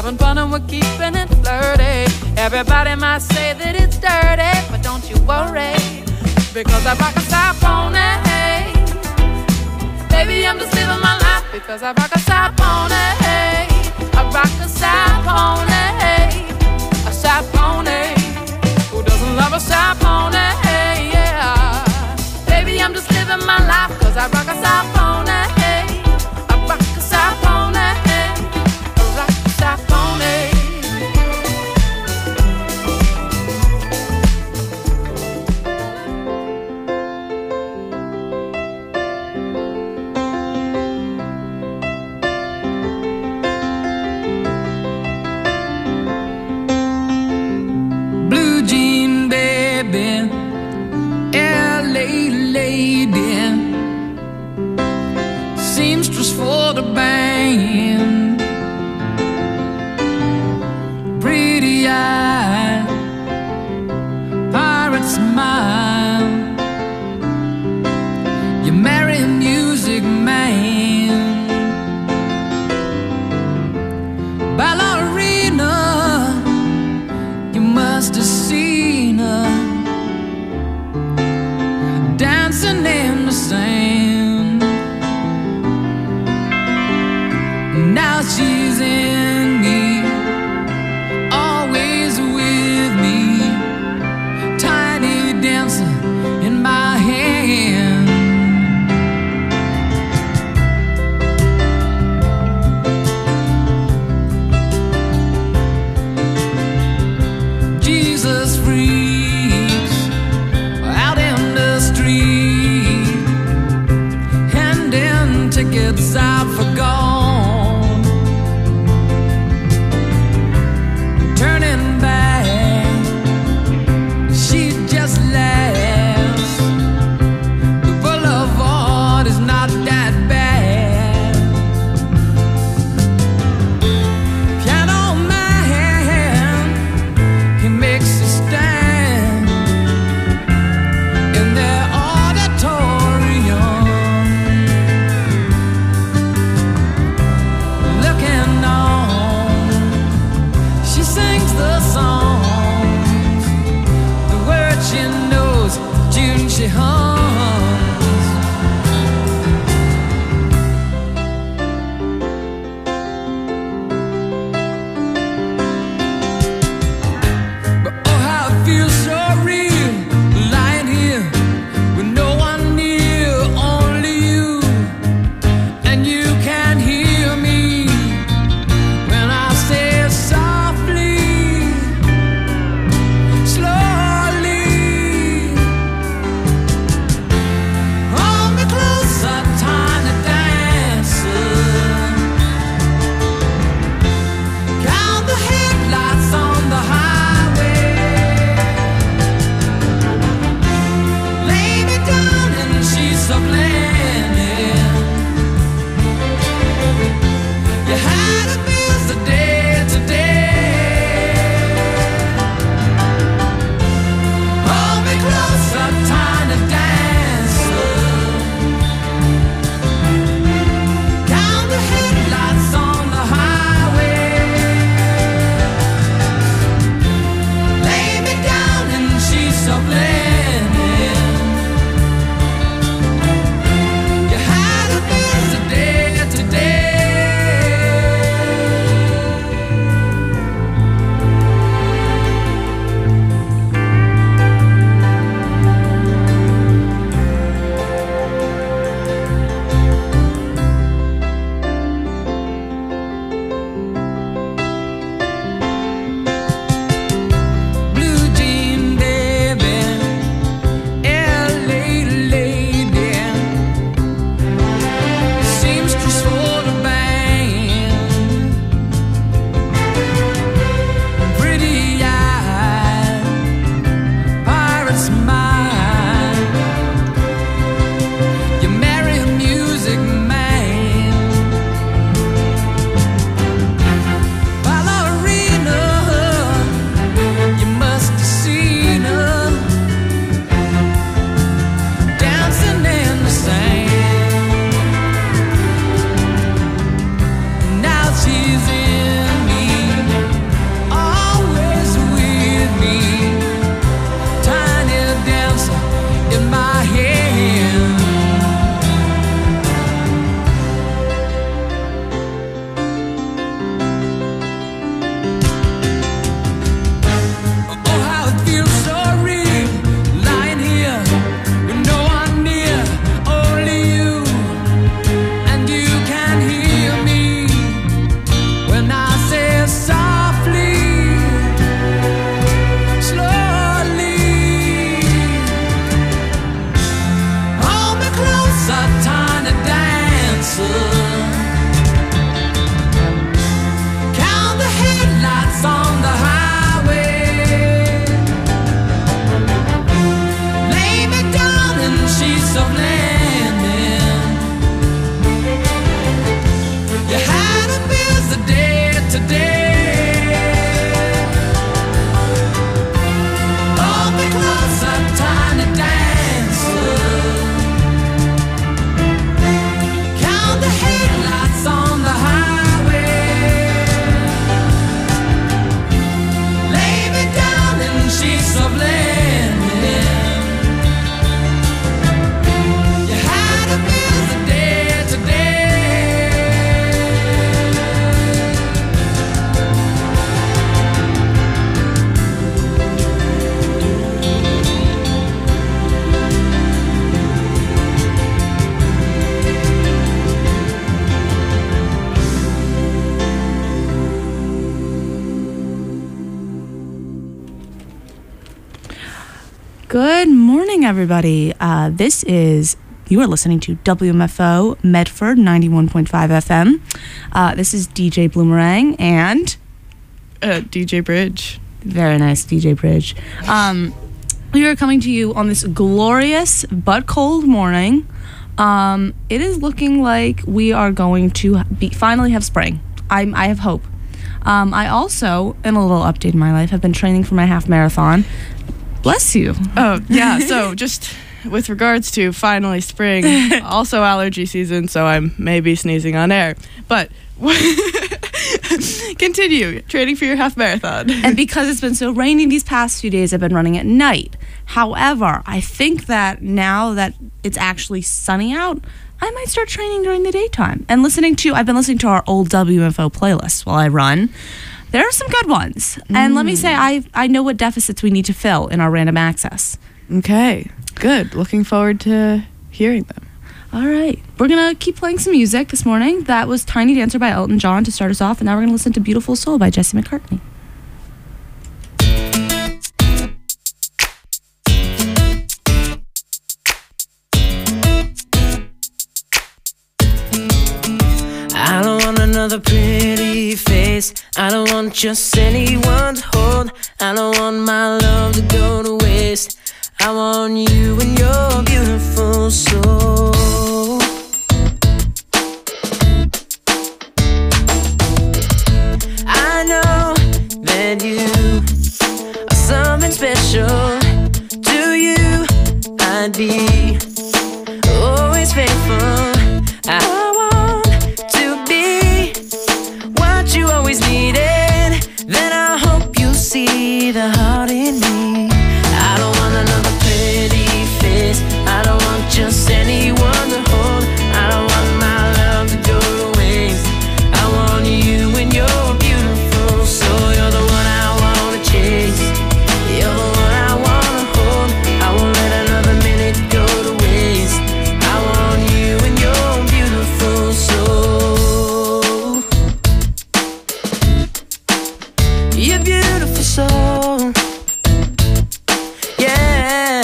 having fun and we're keeping it flirty. Everybody might say that it's dirty, but don't you worry, because I rock a side pony. Baby, I'm just living my life because I rock a side pony. I rock a side pony, a side pony. Who doesn't love a side pony? Yeah, baby, I'm just living my life because I rock a side pony. I rock a side pony. I rock a side pony. Seamstress for the band, pretty eye, pirate smile. You marry a music man, ballerina. You must have seen her dancing in the sand. Now she's in me, always with me, tiny dancer in my hand. Jesus freaks out in the street, handing tickets out for gold. Good morning, everybody. You are listening to WMFO Medford 91.5 FM. This is DJ Bloomerang and DJ Bridge. Very nice, DJ Bridge. We are coming to you on this glorious but cold morning. It is looking like we are going to finally have spring. I have hope. I also, in a little update in my life, have been training for my half marathon. Bless you. Oh, yeah. So just with regards to finally spring, also allergy season, so I'm maybe sneezing on air. But continue training for your half marathon. And because it's been so rainy these past few days, I've been running at night. However, I think that now that it's actually sunny out, I might start training during the daytime. And I've been listening to our old WMFO playlists while I run. There are some good ones. And let me say, I know what deficits we need to fill in our random access. Okay, good. Looking forward to hearing them. All right. We're going to keep playing some music this morning. That was Tiny Dancer by Elton John to start us off. And now we're going to listen to Beautiful Soul by Jesse McCartney. I don't want another pretty face. I don't want just anyone to hold. I don't want my love to go to waste. I want you and your beautiful soul. I know that you are something special. To you, I'd be always faithful. I want to be what you always needed. Then I hope you see the heart in me. I don't want another pretty face. I don't want just anyone to hold. I don't want my love to go to waste. I want you and your beautiful soul. You're the one I wanna chase. You're the one I wanna hold. I won't let another minute go to waste. I want you and your beautiful soul. Your beautiful soul. Yeah.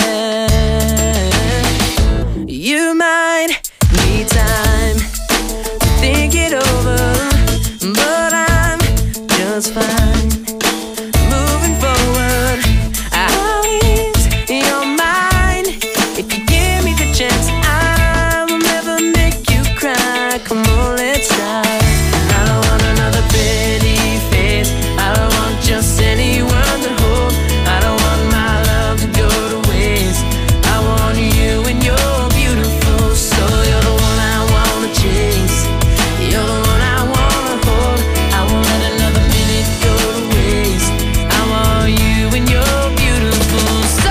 You might need time to think it over, but I'm just fine moving forward. I'll ease your mind if you give me the chance. I will never make you cry. Come on, let's try. I don't want another pretty face. I don't want just anyone to hold. I don't want my love to go to waste. I want you and your beautiful soul. You're the one I wanna chase. You're the one I wanna hold. I won't let another minute go to waste. I want you and your beautiful soul.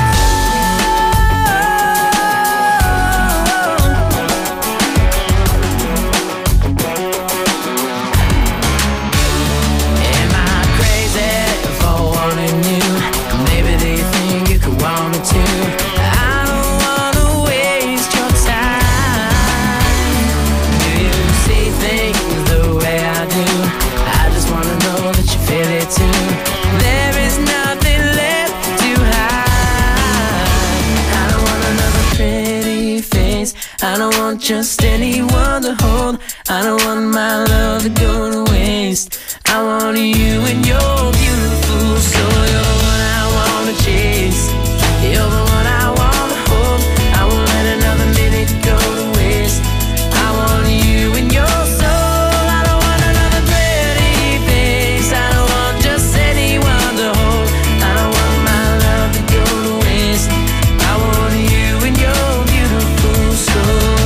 Am I crazy for wanting you? Maybe they think you could want me too. I don't wanna waste your time. Do you see things the way I do? I just wanna know that you feel it too. There is nothing left to hide. I don't want another pretty face. I don't want just anyone to hold. I don't want my love to go to waste. I want you and your beautiful soul. You're the one I wanna chase. You're the one I wanna hold. I won't let another minute go to waste. I want you and your soul. I don't want another pretty face. I don't want just anyone to hold. I don't want my love to go to waste. I want you and your beautiful soul.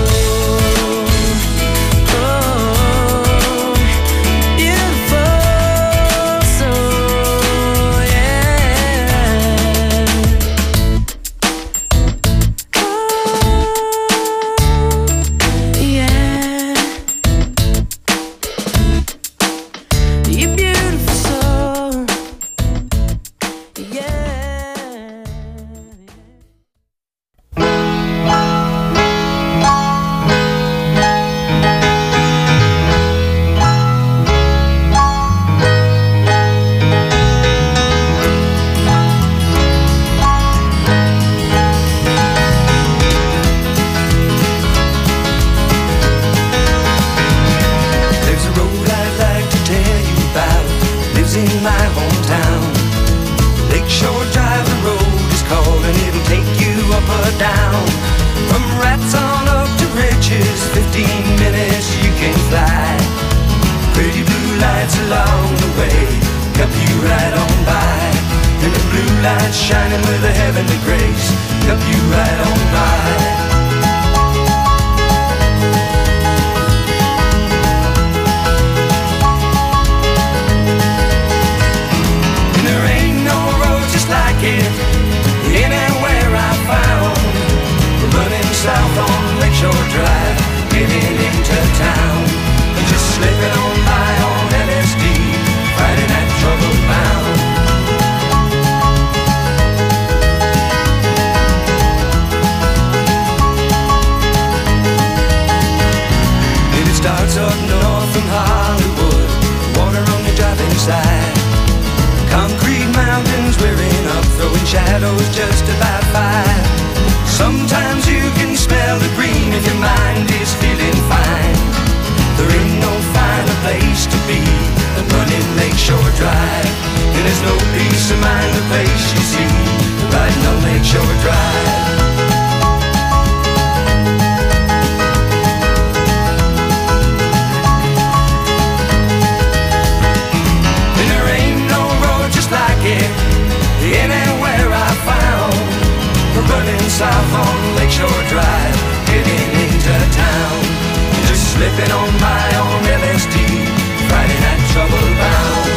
Oh, beautiful soul. in my hometown. Lakeshore Drive, the road is called, and it'll take you up or down. From Rats on up to Riches, 15 minutes you can fly. Pretty blue lights along the way help you right on by. And the blue lights shining with a heavenly grace help you right on by. Like it anywhere I found. Running south on Lakeshore Drive, getting into town, just slipping on by on LSD, fighting that trouble bound. And it starts up north from Hollywood, water on the driving side. Concrete mountains rearing up, throwing shadows just about 5. Sometimes you can smell the green if your mind is feeling fine. There ain't no finer place to be than running Lakeshore Drive. And there's no peace of mind the place you see riding on Lakeshore Drive. Anywhere I found, running south on Lakeshore Drive, getting into town, just slipping on by on LSD, riding that trouble bound.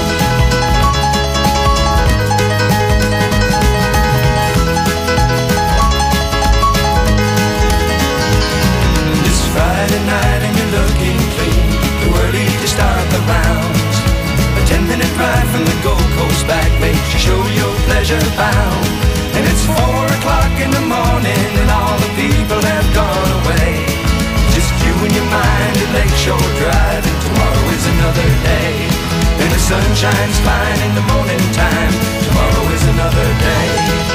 It's Friday night and you're looking clean, too early to start the rounds. A 10-minute ride from the Gold Coast back makes you show your pleasure bound. And it's 4 o'clock in the morning and all the people have gone away. Just you and your mind at Lakeshore Drive, and tomorrow is another day. And the sun shines fine in the morning time, tomorrow is another day.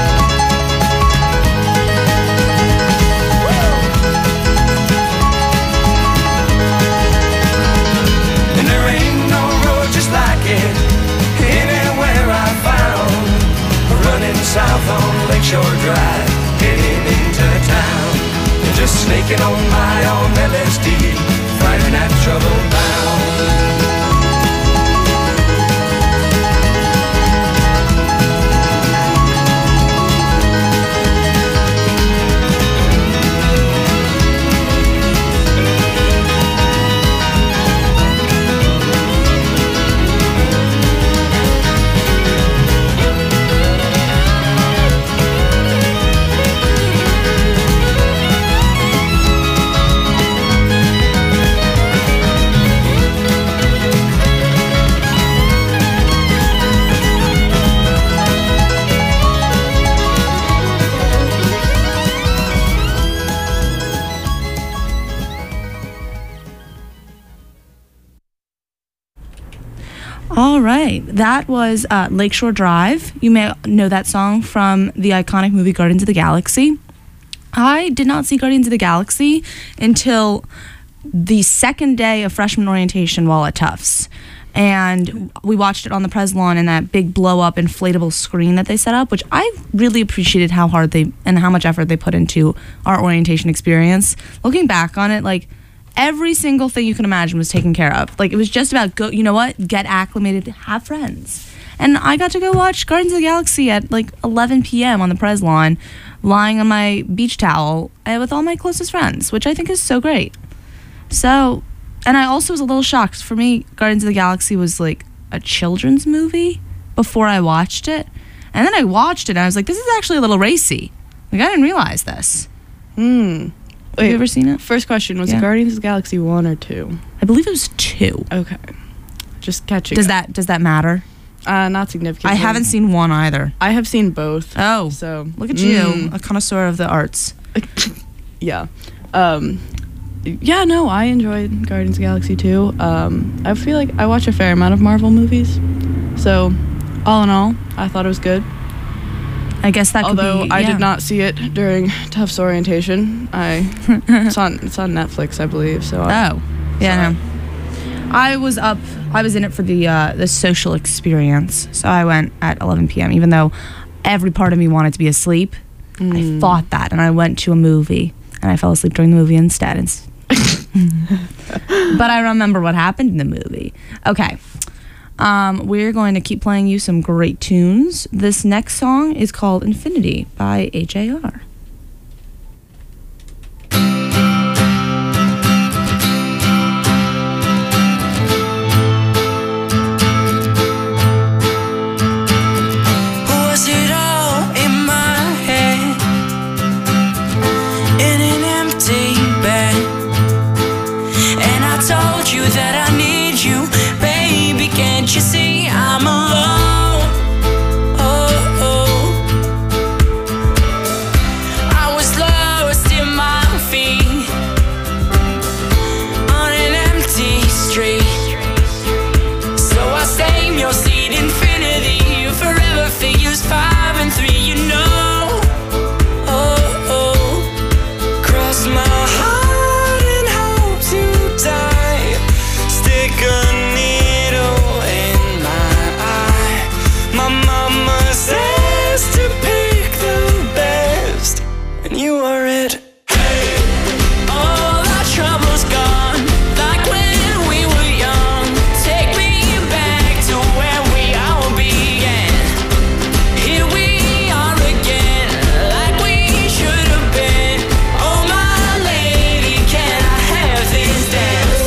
Like it anywhere I found, running south on Lakeshore Drive, getting into town, and just snaking on by on LSD, fighting that trouble bound. All right, that was Lakeshore Drive. You may know that song from the iconic movie Guardians of the Galaxy. I did not see Guardians of the Galaxy until the second day of freshman orientation while at Tufts. And we watched it on the Pres lawn in that big blow-up inflatable screen that they set up, which I really appreciated how hard and how much effort they put into our orientation experience. Looking back on it, like, every single thing you can imagine was taken care of. Like, it was just about go, you know what, get acclimated, have friends. And I got to go watch Guardians of the Galaxy at like 11 p.m. on the Pres lawn, lying on my beach towel with all my closest friends, which I think is so great. So, and I also was a little shocked. For me, Guardians of the Galaxy was like a children's movie before I watched it. And then I watched it and I was like, this is actually a little racy. Like, I didn't realize this. Have you ever seen it? First question, was it Guardians of the Galaxy 1 or 2? I believe it was 2. Okay. Just catching Does up. that matter? Not significantly. I haven't seen 1 either. I have seen both. Oh. So look at you, a connoisseur of the arts. Yeah. Yeah, no, I enjoyed Guardians of the Galaxy 2. I feel like I watch a fair amount of Marvel movies. So, all in all, I thought it was good. I guess that could be, although I did not see it during Tufts orientation. It's on Netflix, I believe. So no. I was in it for the social experience. So I went at 11 p.m. even though every part of me wanted to be asleep. I fought that and I went to a movie and I fell asleep during the movie instead. But I remember what happened in the movie. Okay. We're going to keep playing you some great tunes. This next song is called Infinity by AJR. Was it all in my head? In an empty bed? And I told you that I need you, baby, can't you see I'm alone? Oh, oh. I was lost in my feet on an empty street. So I stain your seat, infinity, forever figures 5 and 3, you know. Oh, oh. Cross my heart and hope to die. Stick a needle in my eye. My mama says to pick the best, and you are it. All our troubles gone, like when we were young. Take me back to where we all began. Here we are again, like we should have been. Oh my lady, can I have this dance?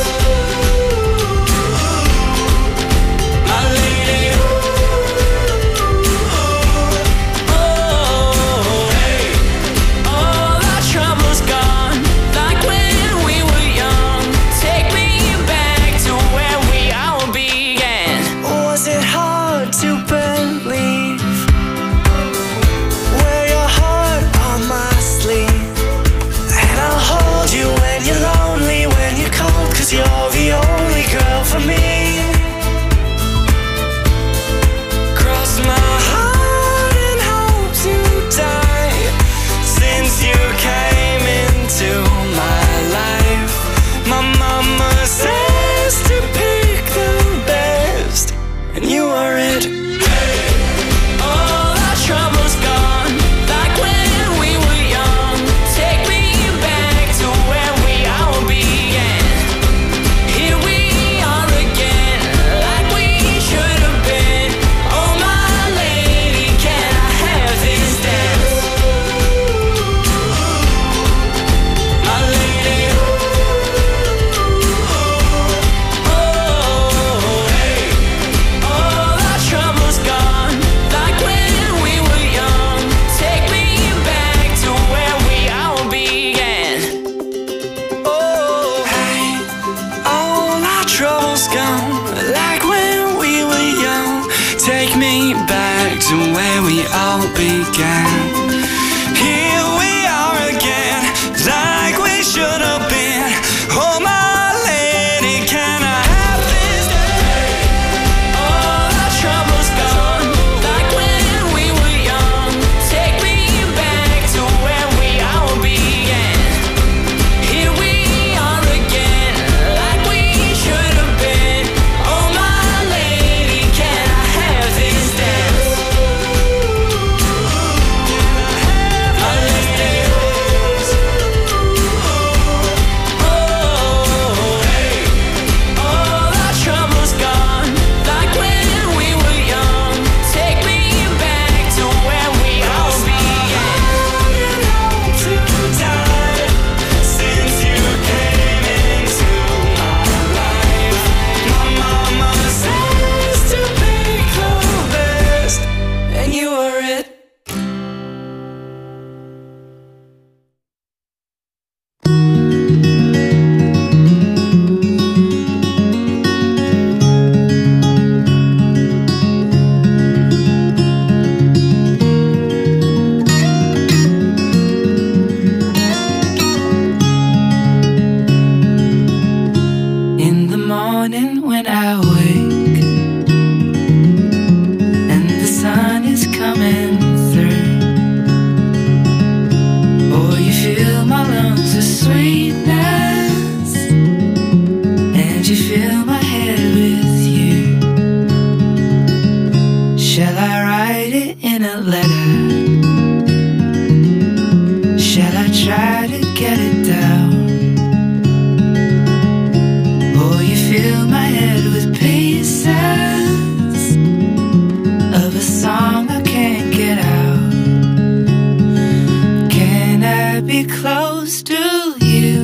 My lady, oh, hey. All our troubles gone, like when we were young. Take me back to where we all began. Was it hard to believe? Wear your heart on my sleeve, and I'll hold you when you're lonely, when you're cold, 'cause you're the only girl for me. Cross my heart and hope to die. Since you came into my life, my mama says to pick the best, and you are it. All our troubles gone, like when we were young. Take me back to where we all began. Here we are again, like we should have been. Oh my lady, can I have this dance? My lady, oh, hey. All our troubles gone, like when we were young. Take me back to where we all began. Oh, hey. All our troubles gone, like when we were young. Take me back to where we all began. Here we are again, like we should have been. Oh my lady, can I have this day? All our troubles gone, like when we were young. Take me back to where we all began. Here we are again, like we should have been. Oh my lady, can I have this dance? Shall I write it in a letter? Shall I try to get it down? Or you fill my head with pieces of a song I can't get out? Can I be close to you?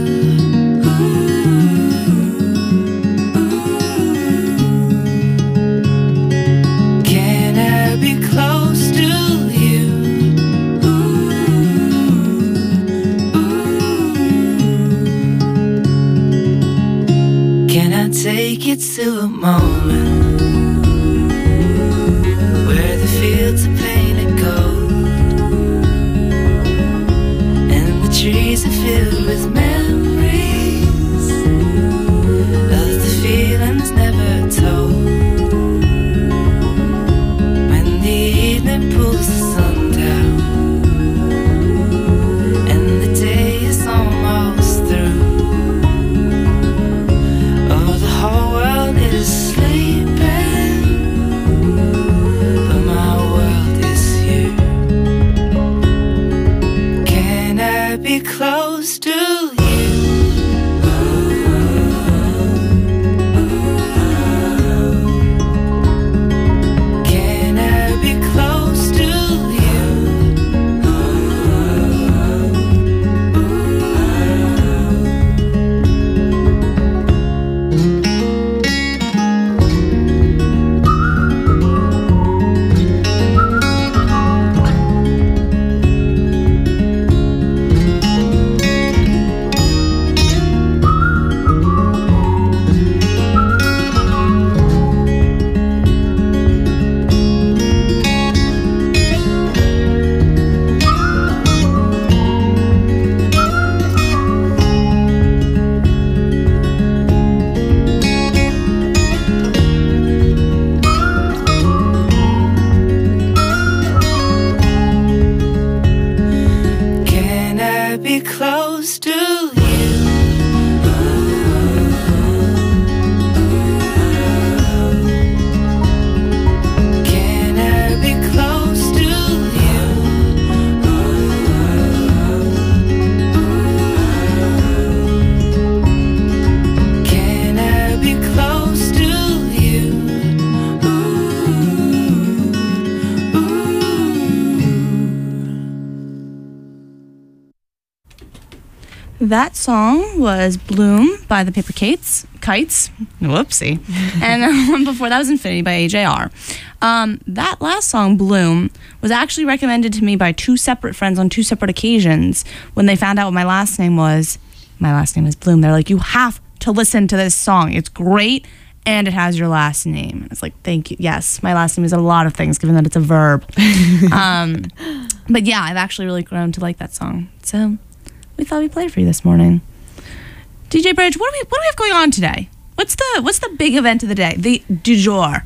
Can I be close to you? Can I take you to a moment where the fields are painted gold and the trees are filled with memories of the feelings never told? When the evening pulls the sun down and the day is almost through, oh, the whole world is sleeping, but my world is you. Can I be close to you? Can I be close to you? Can I be close to you? Can I be close to you? Can I be close to you? That song was Bloom by the Paper Kites. Whoopsie. And before that was Infinity by AJR. That last song, Bloom, was actually recommended to me by two separate friends on two separate occasions when they found out what my last name was. My last name is Bloom. They're like, you have to listen to this song. It's great, and it has your last name. It's like, thank you. Yes, my last name is a lot of things, given that it's a verb. But yeah, I've actually really grown to like that song. So we thought we'd play it for you this morning. DJ Bridge, what do we have going on today? What's the big event of the day? The du jour.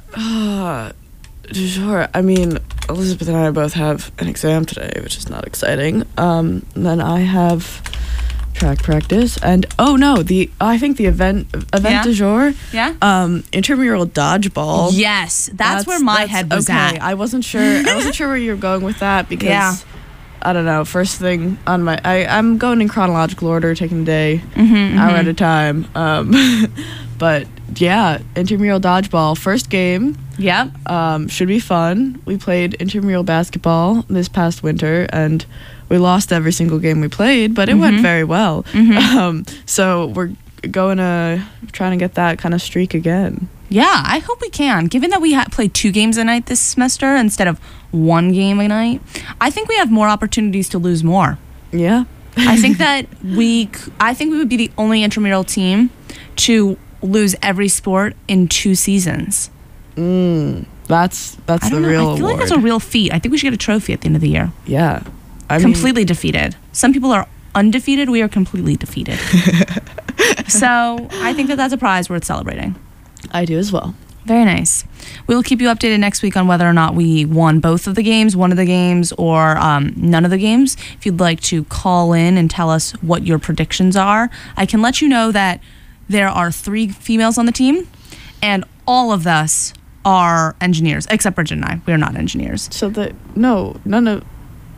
Sure. I mean, Elizabeth and I both have an exam today, which is not exciting. Then I have track practice, and I think the event du jour. Yeah. Intramural dodgeball. Yes, that's where my head was okay. at. I wasn't sure where you were going with that because. Yeah. I don't know. First thing on my, I'm going in chronological order, taking the day, Mm-hmm, hour at a time. But yeah, intramural dodgeball, first game. Yep. Should be fun. We played intramural basketball this past winter, and we lost every single game we played, but it went very well. So we're going to trying to get that kind of streak again. Yeah, I hope we can. Given that we played 2 games a night this semester instead of 1 game a night, I think we have more opportunities to lose more. Yeah. I think that we would be the only intramural team to lose every sport in 2 seasons. That's the real I feel like award. that's a real feat. I think we should get a trophy at the end of the year. Yeah. Completely defeated. Some people are undefeated. We are completely defeated. So I think that that's a prize worth celebrating. I do as well. Very nice. We will keep you updated next week on whether or not we won both of the games, one of the games, or none of the games. If you'd like to call in and tell us what your predictions are, I can let you know that there are 3 females on the team, and all of us are engineers, except Bridget and I. We are not engineers. So none of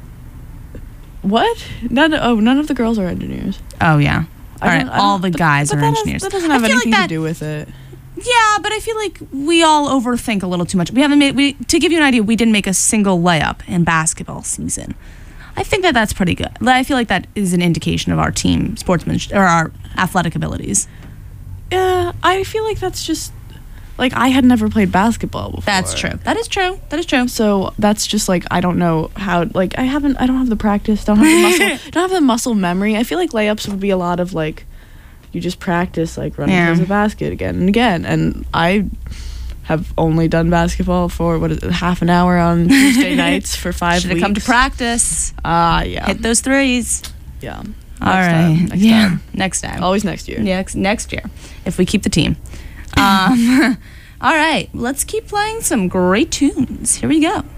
the girls are engineers. Oh, yeah. All right, all the guys are that engineers. That doesn't have anything to do with it. Yeah, but I feel like we all overthink a little too much. To give you an idea, we didn't make a single layup in basketball season. I think that's pretty good. I feel like that is an indication of our team sportsmanship or our athletic abilities. Yeah, I feel like that's just like I had never played basketball before. That's true. That is true. So that's just like I don't know how. Like I don't have the practice. Don't have the muscle. Don't have the muscle memory. I feel like layups would be a lot of like. You just practice like running towards the basket again and again. And I have only done basketball for half an hour on Tuesday nights for 5 weeks. Should have come to practice. Yeah. Hit those threes. Yeah. All right. Next time. Always next year. Next year, if we keep the team. All right. Let's keep playing some great tunes. Here we go.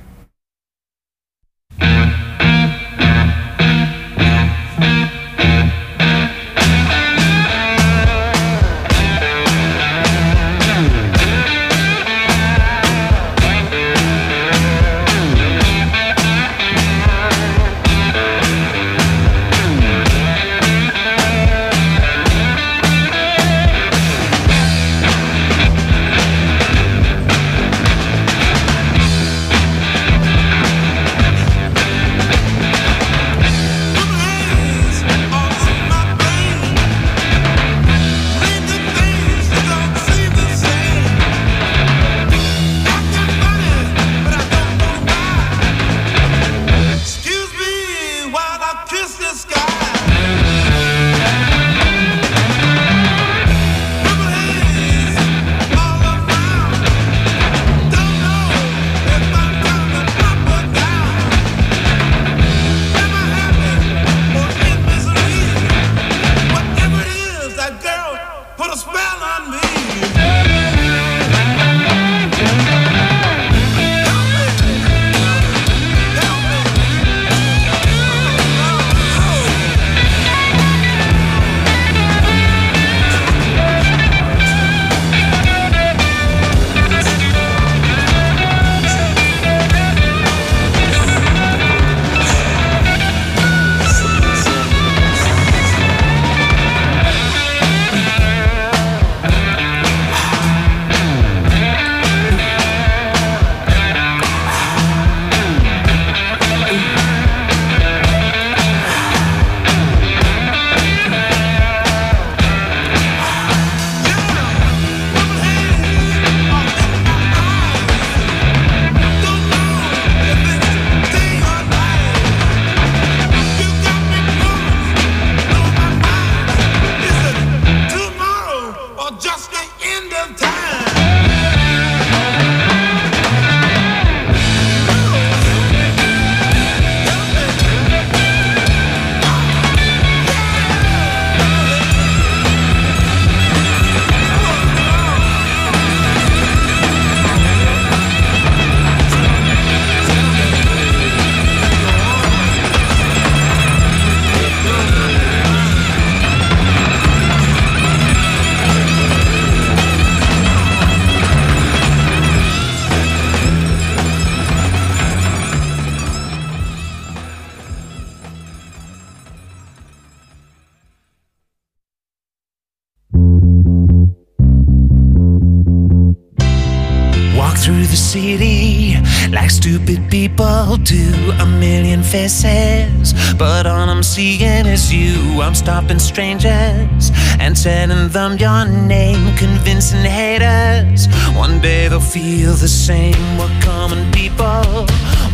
through the city like stupid people do. A million faces, but all I'm seeing is you. I'm stopping strangers and telling them your name, convincing haters one day they'll feel the same. We're common people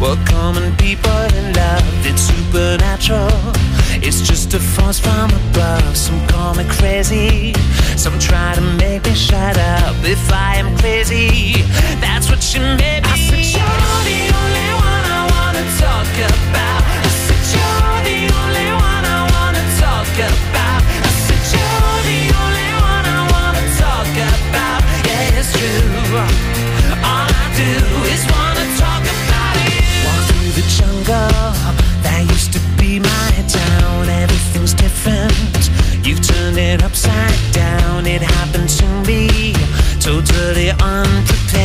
in love. It's supernatural, it's just a force from above. Some call me crazy, some try to make me shut up. If I am crazy, that's what you made me. I said you're the only one I wanna talk about. I said you're the only one I wanna talk about. I said you're the only one I wanna talk about. Yeah, it's true, all I do is wanna talk about you. Walk through the jungle, that used to be my town. Everything's different, you've turned it upside down. It happened to me, totally unprepared.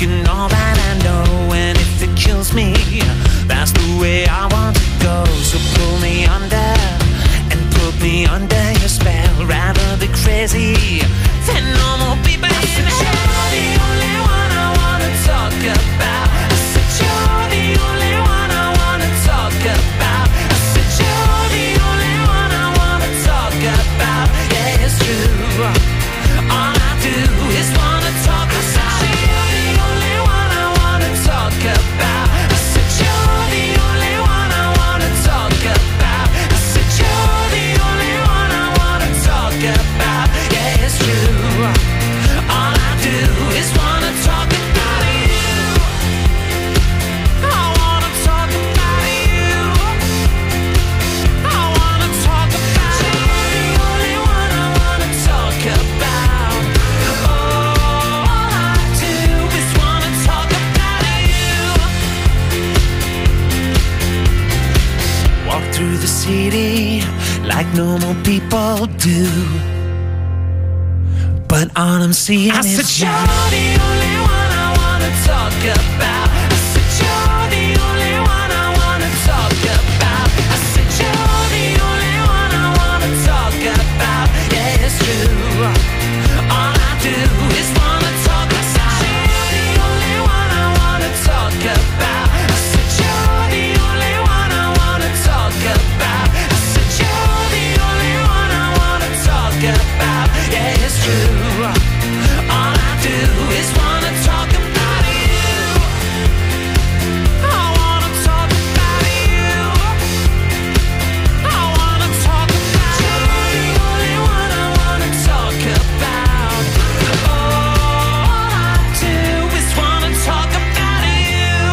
taking all that I know, and if it kills me, that's the way I want to go. So pull me under and put me under your spell. Rather be crazy than normal people. I said you're the only one I wanna talk about. I said you're the only one I wanna talk about. I said you're the only one I wanna talk about. Yeah, it's true. All I do is wanna talk about. You're the only one I wanna talk about. I said you're the only one I wanna talk about. I said you're the only one I wanna talk about. Yeah, it's true. All I do is wanna talk about you. I wanna talk about you. I wanna talk about you. You're the only one I wanna talk about. All I do is wanna talk about you. Walk through the city like normal people do, but all I'm seeing is you. I said you're the only one I wanna talk about. I said you're the only one I wanna talk about. I said you're the only one I wanna talk about. Yeah, it's true. All I do is wanna talk about. You're the only one I wanna talk about. I said you're the only one I wanna talk about. I said you're the only one I wanna talk about. Yeah, it's true. All I do is wanna talk about you. I wanna talk about you. I wanna talk about you. You're the only one I wanna talk about. All I do is wanna talk about you.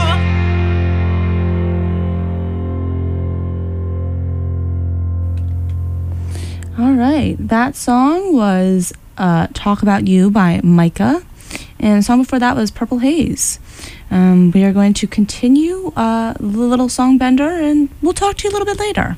All right, that song was Talk About You by Micah, and the song before that was Purple Haze. We are going to continue the little song bender, and we'll talk to you a little bit later.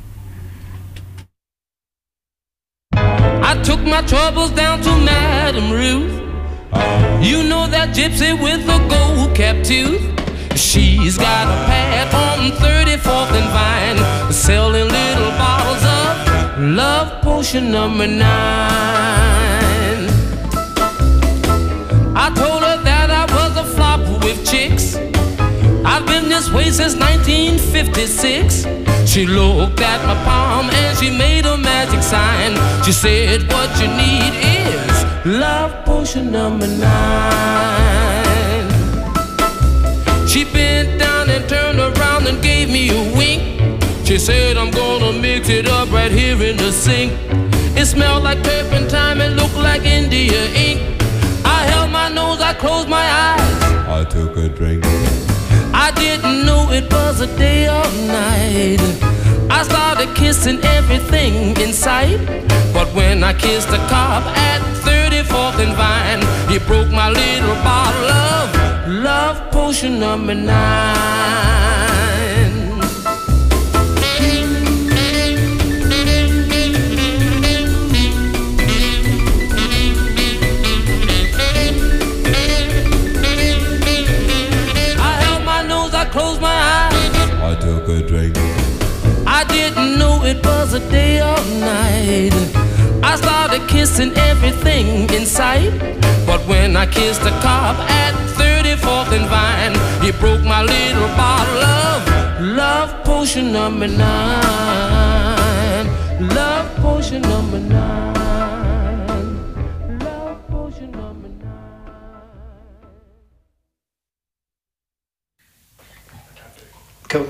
I took my troubles down to Madame Ruth. You know that gypsy with the gold cap tooth. She's got a pad on 34th and Vine, selling little bottles of Love Potion number 9. I told her that I was a flop with chicks. I've been this way since 1956. She looked at my palm and she made a magic sign. She said, what you need is Love Potion number 9. She bent down and turned around and gave me a wink. She said, I'm gonna mix it up right here in the sink. It smelled like turpentine and looked like India ink. I held my nose, I closed my eyes. I took a drink. I didn't know it was a day or night. I started kissing everything in sight. But when I kissed the cop at 34th and Vine, he broke my little bottle of Love Potion number 9. Closed my eyes. I took a drink. I didn't know it was a day or night. I started kissing everything in sight. But when I kissed the cop at 34th and Vine, he broke my little bottle of Love Potion number 9. Love Potion number 9. Love Potion number 9. Cool.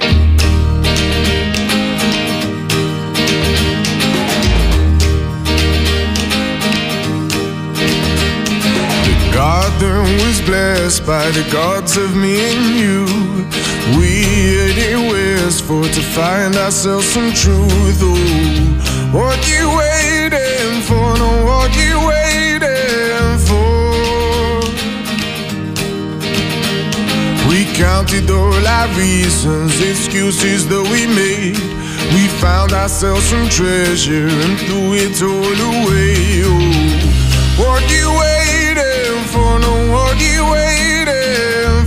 The garden was blessed by the gods of me and you. We headed westward to find ourselves some truth. Oh, what you waiting for? No, what you waiting for? We counted all our reasons, excuses that we made. We found ourselves some treasure and threw it all away. Oh, what you waiting for? No, what you waiting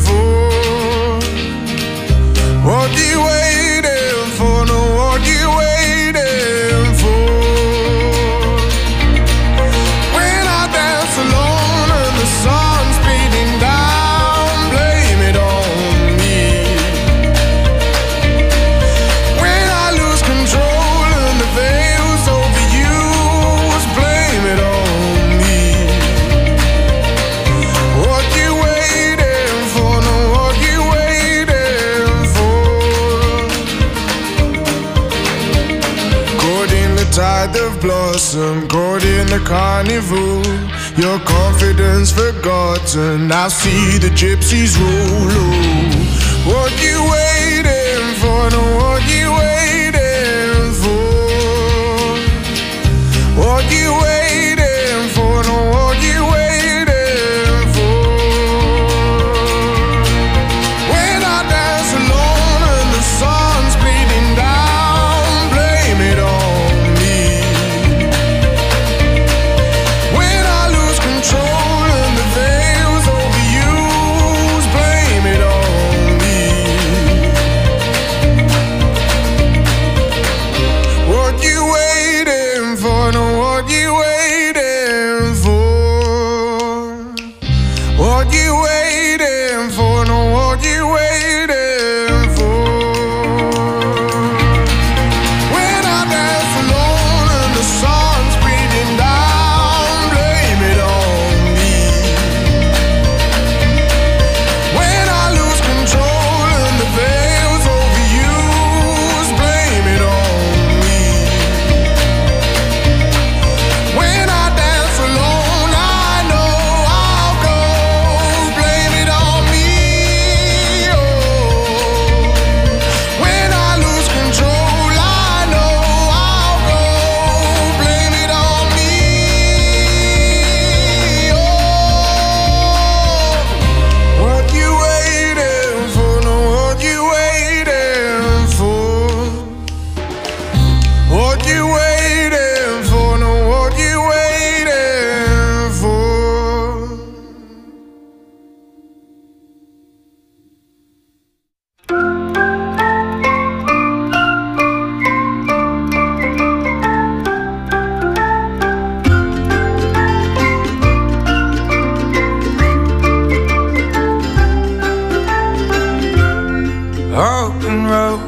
of blossom caught in the carnival. Your confidence forgotten, I see the gypsies roll. Oh, what you waiting for? No, what you waiting for? What you waiting for? No, what you waiting for? When I dance alone and the sun's bleeding down, blame it on me. When I lose control and the veil's overused, blame it on me. What you waiting for? No, what you waiting for? What you waiting for? No, what you waiting for? When I dance alone and the sun's breathing down, blame it on me. When I lose control and the veil's overused, blame it on me. When I dance alone, I know I'll go, blame it on me. Oh, when I lose control, I know I'll go, blame it on me. Oh, what you waiting for? No, what you waiting for? What you waiting for? No, what you waiting for? Open road,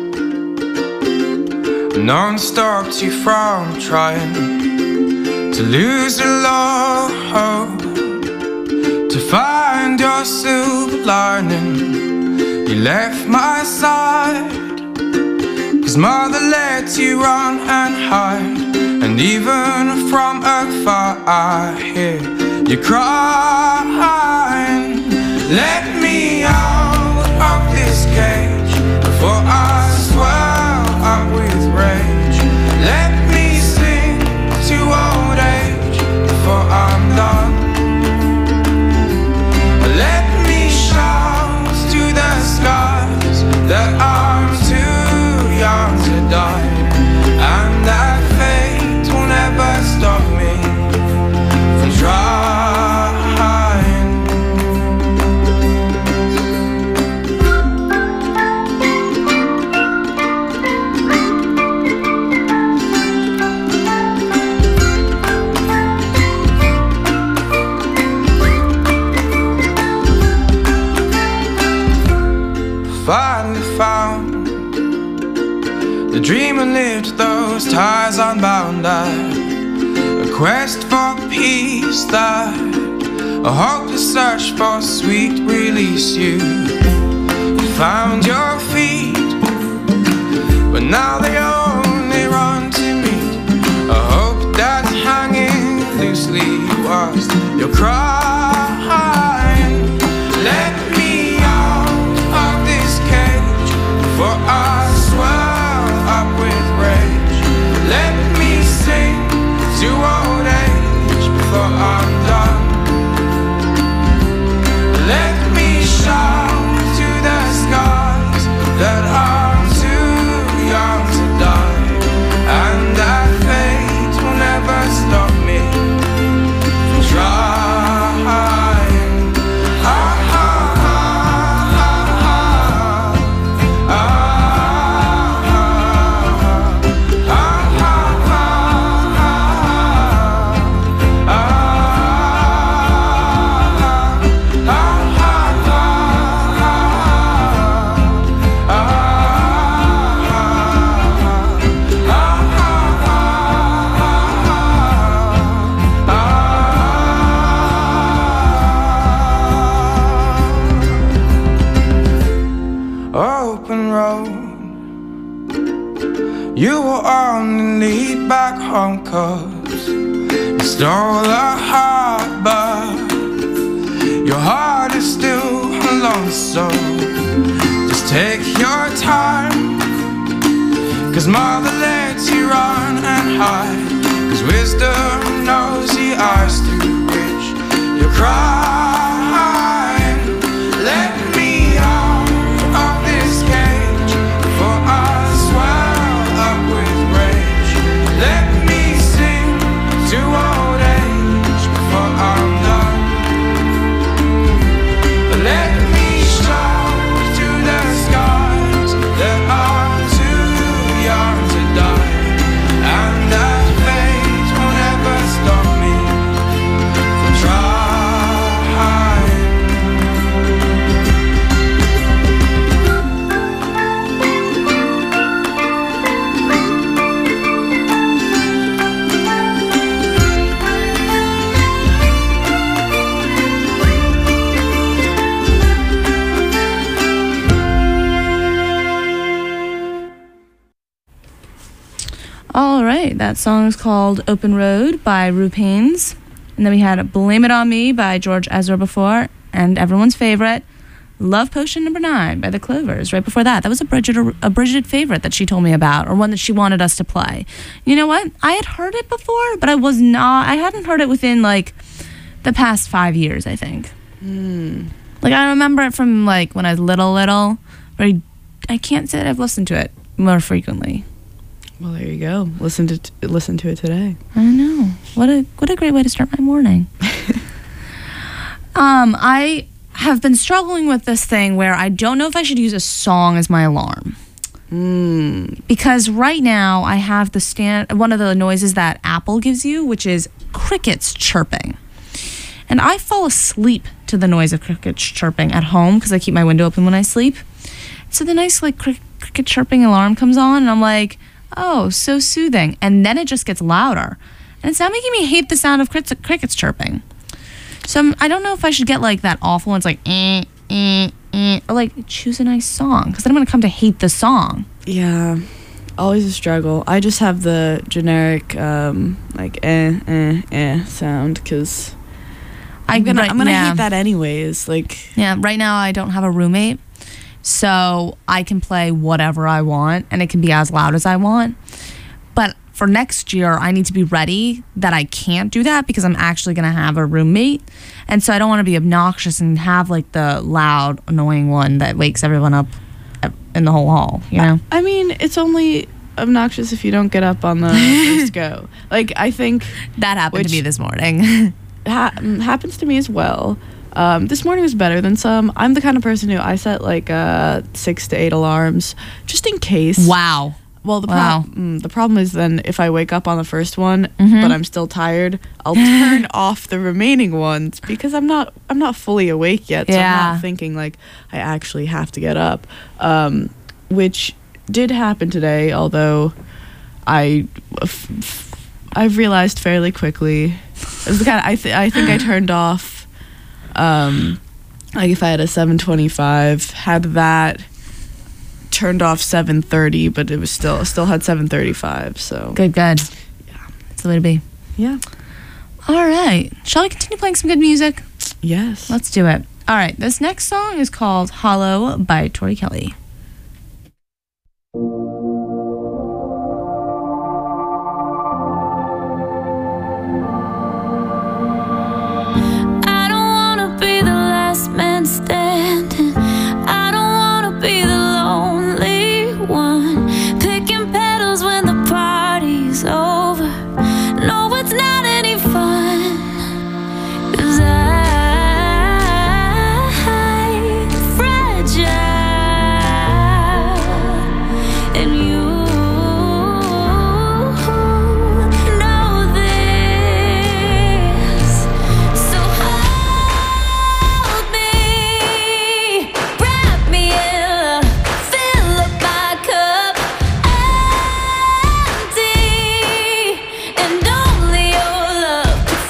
non-stop too from trying to lose the load, to find your silver lining. You left my side, 'cause mother let you run and hide. And even from afar I hear you crying. Let me out of this cage before I swell up with rage. Let me sing to old age before I'm done. Let me shout to the skies that I'm too young to die, and that fate will never stop me from trying. Finally found the dream and lived those ties unbound. A quest for peace that a hopeless search for sweet release. You found your feet, but now they only run to meet a hope that's hanging loosely whilst you're crying. Let me out of this cage before I swell up with rage. Let me sing to old age before I'm done. Let me shout to the skies that I'm too young to die, and that fate will never stop me from trying. loves. You stole a heart, but your heart is still lonesome. Just take your time, 'cause mother lets you run and hide, 'cause wisdom knows the eyes through which you're crying. Let me out of this cage before I swell up with rage. Let me sing to old age before I'm done. Let me shout to the skies that I'm too young to die, and that fate will never stop me from trying. All right, that song is called Open Road by Rue Pains. And then we had Blame It On Me by George Ezra before, and everyone's favorite, Love Potion Number 9 by The Clovers right before that. That was a Bridget favorite that she told me about, or one that she wanted us to play. You know what? I had heard it before, but I hadn't heard it within like the past 5 years, I think. Like I remember it from like when I was little, but I can't say that I've listened to it more frequently. Well, there you go. Listen to it today. I know. What a great way to start my morning. I have been struggling with this thing where I don't know if I should use a song as my alarm. Because right now I have one of the noises that Apple gives you, which is crickets chirping. And I fall asleep to the noise of crickets chirping at home because I keep my window open when I sleep. So the nice like cricket chirping alarm comes on and I'm like, oh, so soothing. And then it just gets louder. And it's now making me hate the sound of crickets chirping. So I don't know if I should get like that awful one. It's like, or like choose a nice song. Because then I'm going to come to hate the song. Yeah, always a struggle. I just have the generic like sound because I'm gonna hate that anyways. Like right now I don't have a roommate. So I can play whatever I want and it can be as loud as I want. But for next year, I need to be ready that I can't do that because I'm actually going to have a roommate. And so I don't want to be obnoxious and have like the loud, annoying one that wakes everyone up in the whole hall, you know? I mean, it's only obnoxious if you don't get up on the first go. Like, I think... That happened to me this morning. Happens to me as well. This morning was better than some. I'm the kind of person who I set like 6 to 8 alarms just in case. Wow. Well, the problem is then if I wake up on the first one, but I'm still tired, I'll turn off the remaining ones because I'm not fully awake yet. So I'm not thinking like I actually have to get up, which did happen today. Although I've realized fairly quickly, it was the kind of, I think I turned off. Like if I had a 7:25, had that turned off 7:30, but it was still had 7:35. So good. Yeah, that's the way to be. Yeah. All right. Shall we continue playing some good music? Yes. Let's do it. All right. This next song is called "Hollow" by Tori Kelly. Standing, I don't wanna be the lonely one, picking petals when the party's over. No, it's not any fun, 'cause I'm fragile, and you know this. So hold me, wrap me in love, fill up my cup, empty, and only your love could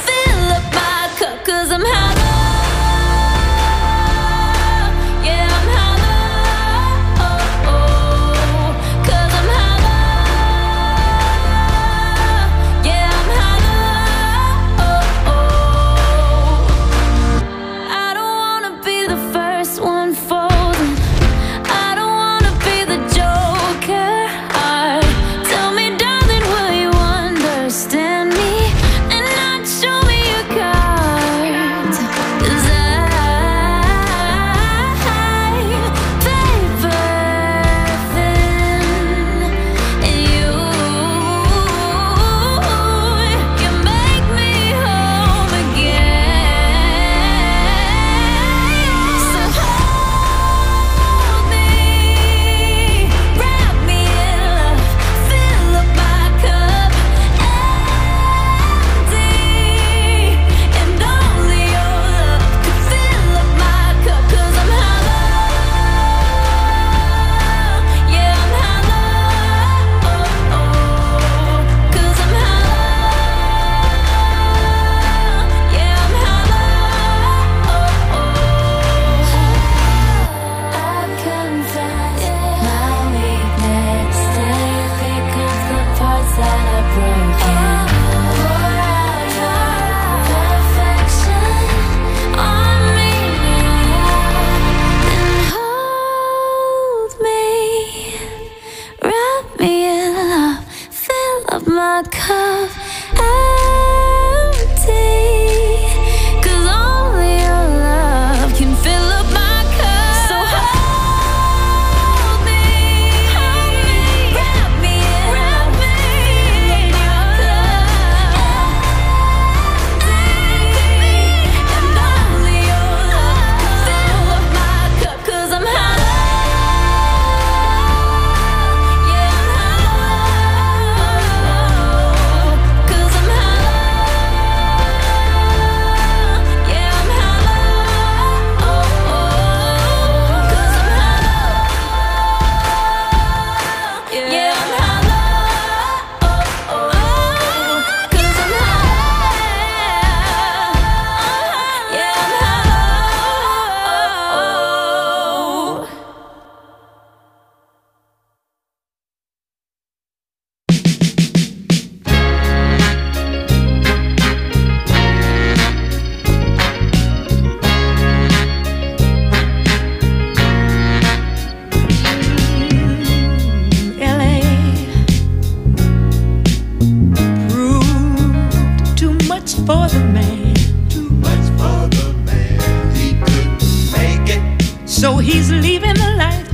for the man. Too much for the man. He couldn't make it. So he's leaving the life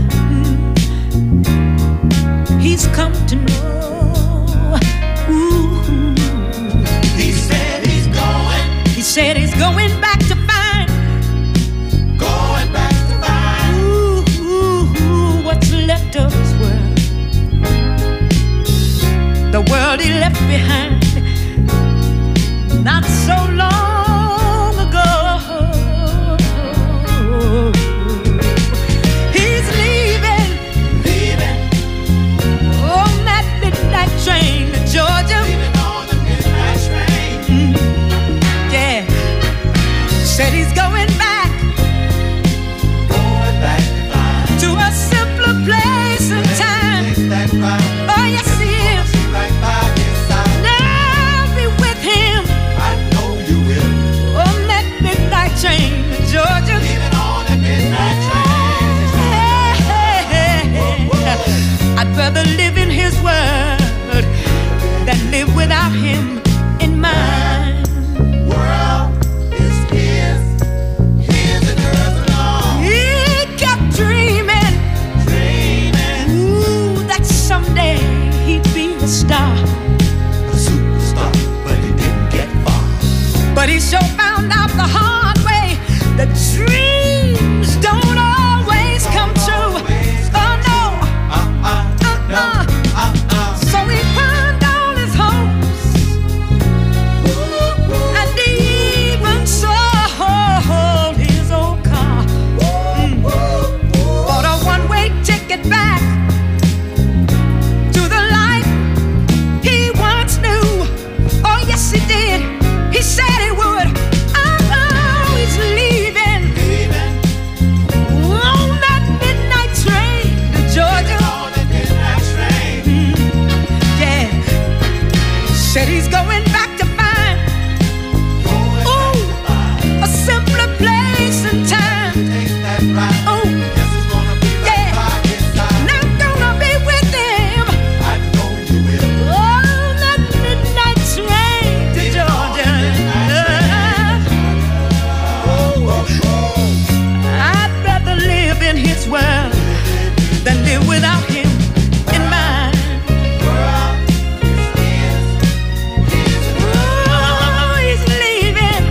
he's come to know. Ooh. He said he's going. He said he's going back to find. Going back to find. Ooh, what's left of his world. The world he left behind not so long ago. He's leaving on that midnight train to Georgia. Leaving on the midnight train. Yeah, said he's going back to find. to a simpler place and time. Takes that ride. Oh yes he is. Right by his side. Now be with him I know you will. on that midnight train to Georgia. Leaving on the midnight train. I'd rather live in his world than live without him in mine. World is his. His and hers alone. He kept dreaming, ooh, that someday he'd be a star. A superstar, but he didn't get far. But he sure found out the hard way that dreams don't always come true. Oh no. So he pawned all his hopes and even sold his old car. Bought a one-way ticket back to the life he once knew. Oh yes he did. He said he would. Oh, he's leaving on that midnight train to Georgia. On the midnight train. Yeah, said he's going back to find a simpler place and time. Takes that ride. Oh, Guess who's gonna be right by his side. and I'm gonna be with him I know you will. on that midnight train to Georgia. I'd rather live in his world than live without him in mine. Oh, he's leaving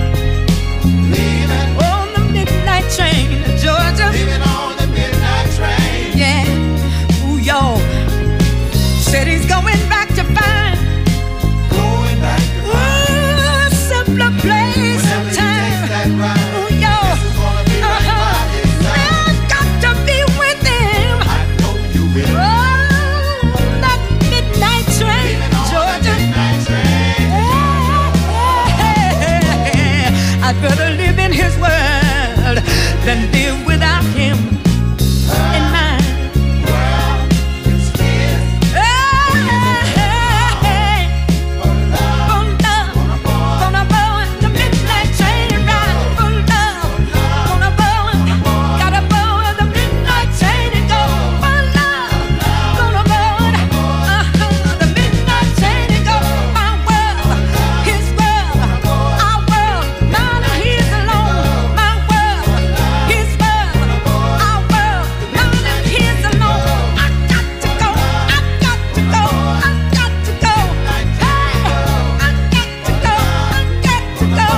on the midnight train to Georgia. Leaving on the midnight train. Yeah, ooh, yo, said he's going back to find Going back to ooh, a simpler place whenever and he time. takes that ride. Ooh, yo, Who's gonna be right by his side. I've got to be with him I know you will. on that midnight train Leaving to on the Georgia. midnight train. I'd rather live in his world than live without him in mine. World is his. For love. Gonna board the midnight train and ride for love. Gonna board, gotta board the midnight train and go for love. Gonna board the midnight train and go. My world, his world, our world, mine and his alone. My world, his world, our world, mine and his alone. I got to go, I got to go, I got to go. Hey, I got to go, I got to go.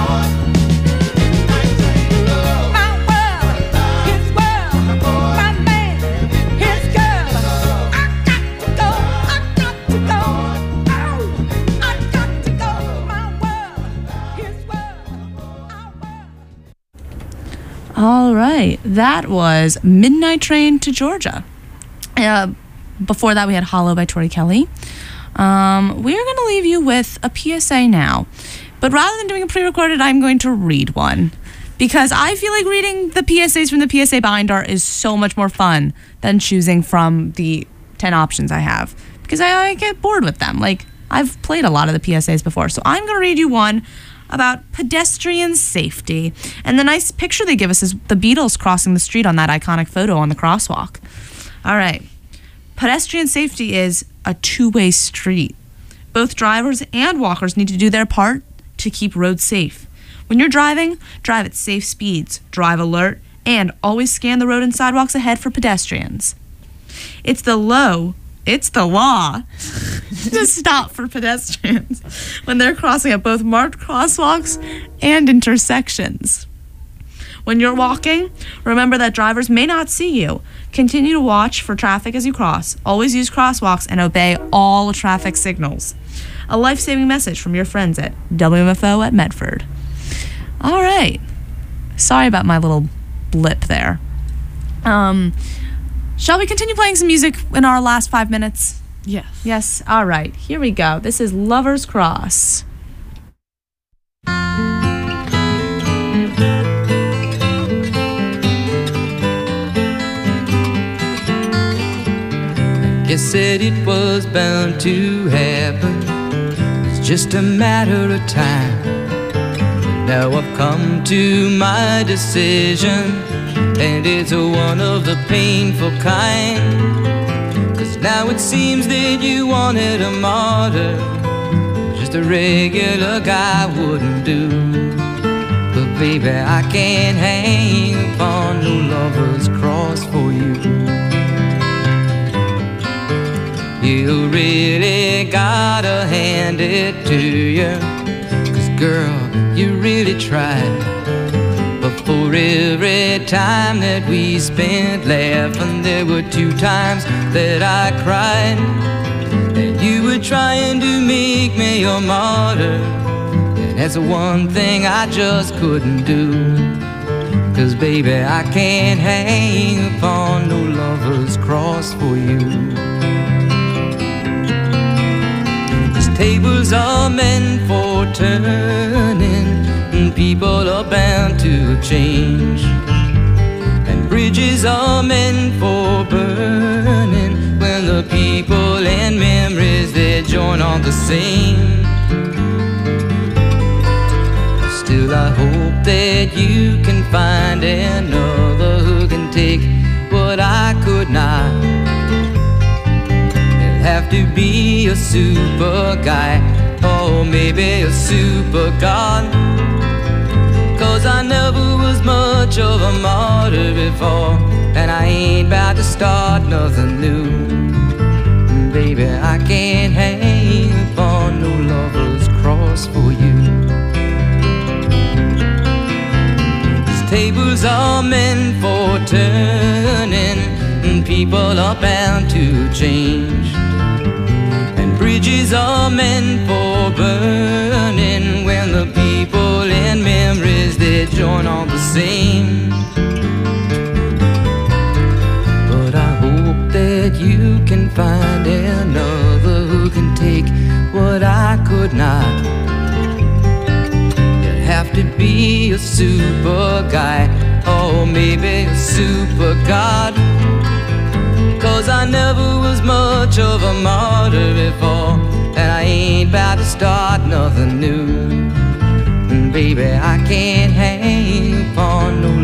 My world, his world, my man, his girl. I got to go, I got to go. Oh, I got to go. My world, his world, our world. All right, that was Midnight Train to Georgia. Before that, we had Hollow by Tori Kelly. We're going to leave you with a PSA now. But rather than doing a pre-recorded, I'm going to read one. Because I feel like reading the PSAs from the PSA binder is so much more fun than choosing from the 10 options I have. Because I get bored with them. Like, I've played a lot of the PSAs before. So I'm going to read you one about pedestrian safety. And the nice picture they give us is the Beatles crossing the street on that iconic photo on the crosswalk. All right. Pedestrian safety is a two-way street. Both drivers and walkers need to do their part to keep roads safe. When you're driving, drive at safe speeds, drive alert, and always scan the road and sidewalks ahead for pedestrians. It's the law to stop for pedestrians when they're crossing at both marked crosswalks and intersections. When you're walking, remember that drivers may not see you. Continue to watch for traffic as you cross. Always use crosswalks and obey all traffic signals. A life-saving message from your friends at WMFO at Medford. All right. Sorry about my little blip there. Shall we continue playing some music in our last 5 minutes? Yes. Yes. All right. Here we go. This is Lover's Cross. You said it was bound to happen. It's just a matter of time. Now I've come to my decision, and it's one of the painful kind. 'Cause now it seems that you wanted a martyr. Just a regular guy wouldn't do. But baby, I can't hang upon no lover's cross for you. You really gotta hand it to you, 'cause girl, you really tried. But for every time that we spent laughing, there were 2 times that I cried. And you were trying to make me your martyr, and that's the one thing I just couldn't do. 'Cause baby, I can't hang upon no lover's cross for you. Tables are meant for turning, and people are bound to change. And bridges are meant for burning, when the people and memories they join on the same. Still I hope that you can find another who can take what I could not. Have to be a super guy, or maybe a super god. 'Cause I never was much of a martyr before, and I ain't about to start nothing new. Baby, I can't hang upon no lover's cross for you. These tables are meant for turning, and people are bound to change. Bridges are meant for burning, when the people and memories they join on the same. But I hope that you can find another who can take what I could not. You'd have to be a super guy, or maybe a super god. 'Cause I never was much of a martyr before, and I ain't about to start nothing new. And baby, I can't hang upon no